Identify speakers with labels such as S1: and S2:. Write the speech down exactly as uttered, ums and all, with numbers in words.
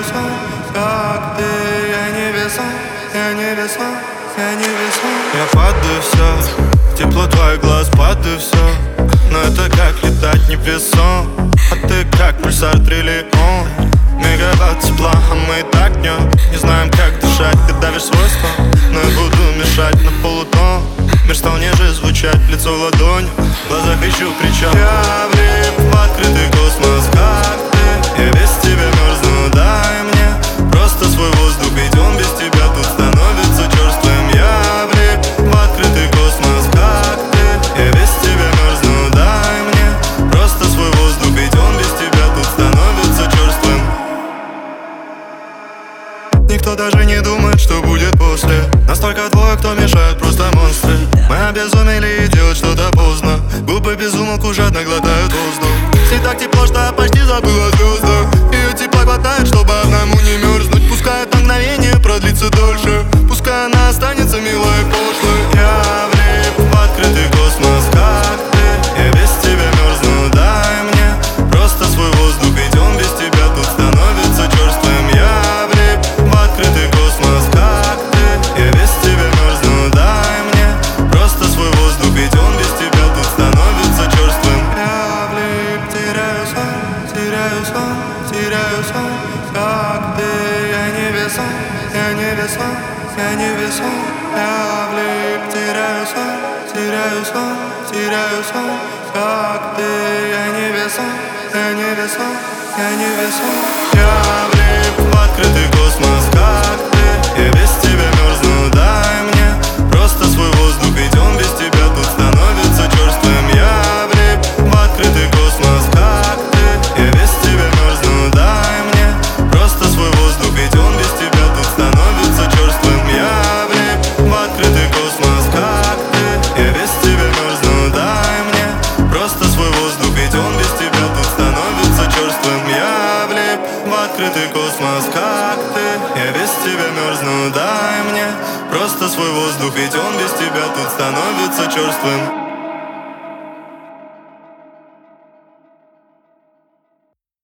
S1: весом, как ты. Я не весом, я не весом, я не весом. Я падаю все, тепло твоих глаз, падаю все. Но это как летать не весом. А ты как пульсар триллион. Мегаватт тепла, а мы и так днем не знаем, как дышать, ты давишь свой стон. Но я буду мешать на полутон. Мир стал ниже звучать, лицо в ладонь, в глазах ищу причал. Я влип в открытый космос, как ты. Я без тебя мерзну, дай мне просто свой воздух, ведь он без тебя тут становится черствым. Я влип в открытый космос, как ты. Я без тебя мерзну, дай мне просто свой воздух, ведь он без тебя тут становится черствым. Никто даже не думает, что будет после. Настолько двое, кто мешает, просто монстры. Мы обезумели и делать что-то поздно. Губы без умолку жадно глотают воздух. Здесь так тепло, что я почти забыл о звездах. Ее тепла хватает, чтобы одному не мерзнуть. Пускай это мгновение продлится дольше, пускай она останется милой и пошлой. Я влип в открытый космос, как ты. Я без тебя мерзну, дай мне просто свой воздух, ведь он без тебя тут становится черствым. Я влип в открытый космос, как ты. Я без тебя мерзну, дай мне просто свой воздух, ведь он без тебя тут становится черствым. Я влип, теряю сон, теряю сон, теряю сон, как ты. Я не весом, я не весом, я не весом. Я влип, теряю сон, теряю сон, теряю сон, как ты. Я не весом, я не весом, я не весом. Я влип в открытый космос, как ты. Я без тебя мерзну, дай мне просто свой воздух, ведь он без тебя тут становится черствым. Я влип в открытый космос, как ты. Я без тебя мерзну, дай мне просто свой воздух, ведь он без тебя тут становится черствым. Я влип в открытый космос, как ты. Я без тебя мерзну, дай мне просто свой воздух, ведь он без тебя тут становится черствым. Я влип в открытый космос, как ты. Я без тебя мерзну, дай мне просто свой воздух, ведь он без тебя тут становится черствым.